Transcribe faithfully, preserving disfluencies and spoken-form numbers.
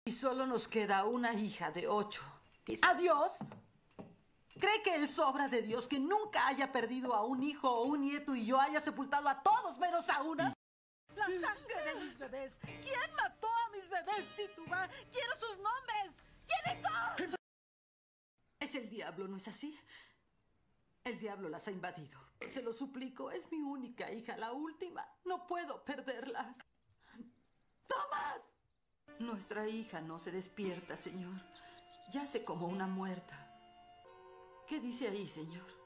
Y solo nos queda una hija de ocho. ¡Adiós! ¿Cree que es obra de Dios que nunca haya perdido a un hijo o un nieto y yo haya sepultado a todos menos a una? La sangre de mis bebés. ¿Quién mató a mis bebés, Tituba? Quiero sus nombres. ¿Quiénes son? Es el diablo, ¿no es así? El diablo las ha invadido. Se lo suplico, es mi única hija, la última. No puedo perderla. ¡Tomás! Nuestra hija no se despierta, señor. Yace como una muerta. ¿Qué dice ahí, señor?